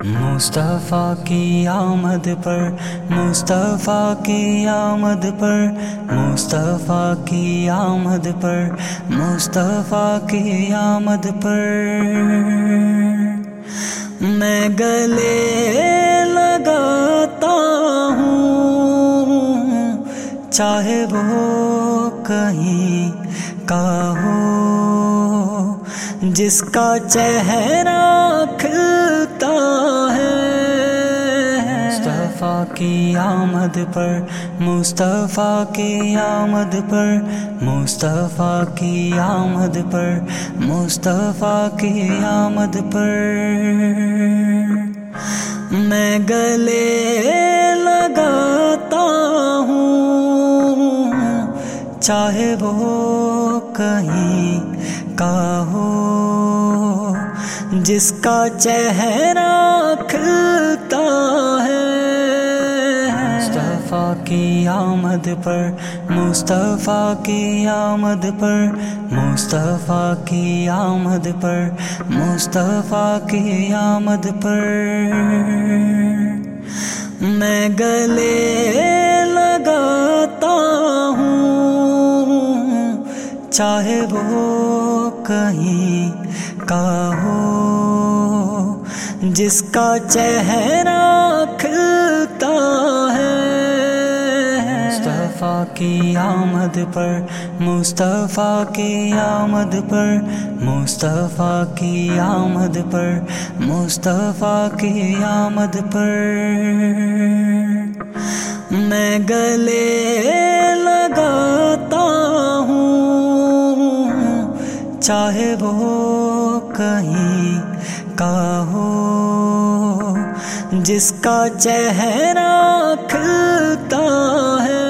मुस्तफ़ा की आमद पर, मुस्तफ़ा की आमद पर, मुस्तफ़ा की आमद पर, मुस्तफ़ा की आमद पर मैं गले लगाता हूँ, चाहे वो कहीं का हो, जिसका चेहरा खिलता है। मुस्तफ़ा की आमद पर, मुस्तफ़ा की आमद पर, मुस्तफ़ा की आमद पर, मुस्तफ़ा की आमद पर मैं गले लगाता हूँ, चाहे वो कहीं का हो, जिसका चेहरा खिलता है। मुस्तफ़ा की आमद पर, मुस्तफ़ा की आमद पर, मुस्तफ़ा की आमद पर, मुस्तफ़ा की आमद पर मैं गले लगाता हूँ, चाहे वो कहीं का हो, जिसका चेहरा खिलता है। मुस्तफ़ा की आमद पर, मुस्तफ़ा की आमद पर, मुस्तफ़ा की आमद पर, मुस्तफ़ा की आमद पर मैं गले लगाता हूँ, चाहे वो कहीं का हो, जिसका चेहरा खिलता है।